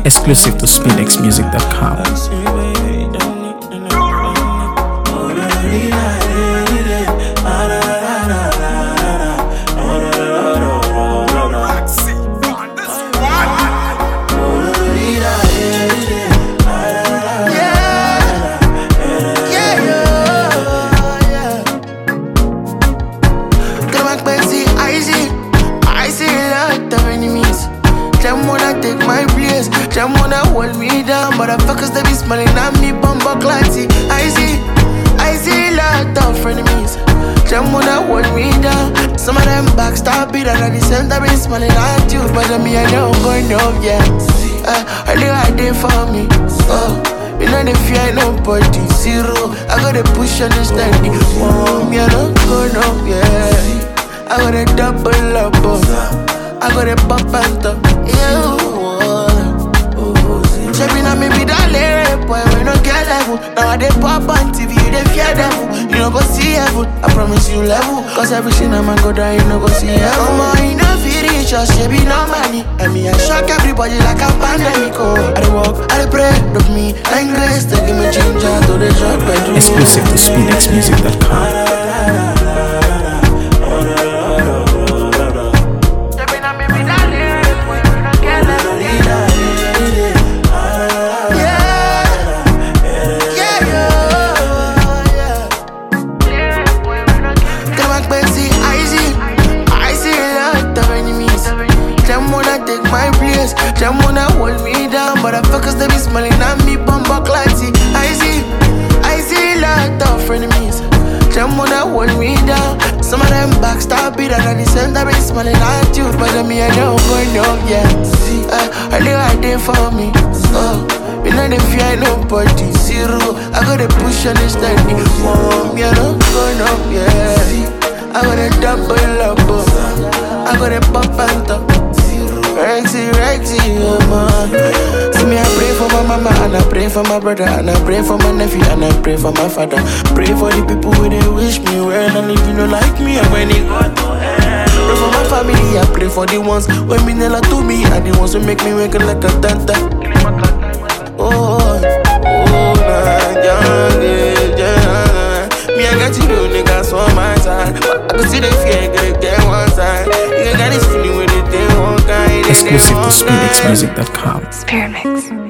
Exclusive to SpinXmusic.com. Them wanna hold me down, motherfuckers they be smiling at me, bumper classy. I see lot of frenemies. Them wanna hold me down. Some of them backstab it and at the same time be smiling at you, but me I don't go no yet. Only I did for me. You know they fear nobody, zero. I gotta push understanding. Me I don't go no yeah. I gotta double up, I gotta pop and top. Shaping on me be that lyric, boy, we don't get level. Now I dey pop on TV, you dey fear devil. You don't go see heaven, I promise you level. Cause everything a man go down, you don't go see heaven. You know if you reach us, you be no money. And me, I shock everybody like a pandemic. I dey walk, I dey pray, look me, like grace. They give me ginger to the drug bedroom. Exclusive to SpinXmusic.com. Them wanna hold me down, motherfuckers they be smiling at me, bumper classy. I see lot of frenemies. Them wanna hold me down. Some of them backstab it and at the same time be smiling at you, but me I don't go no yet. Only I did for me. You know they fear nobody, zero. I gotta push understanding. Me I don't go no yeah. I gotta double up, I gotta pop and top. Rexy, oh man. See me, I pray for my mama, and I pray for my brother, and I pray for my nephew, and I pray for my father. Pray for the people who they wish me well, and if you don't like me, and when they go to hell. Pray for my family, I pray for the ones when me never to me, and the ones who make me wake like a tanta. Oh, me, I got you, niggas on my side, but I can see the fear, get one side. You got this feeling with it, they won't. Exclusive to SpinXmusic.com. Spirit Mix.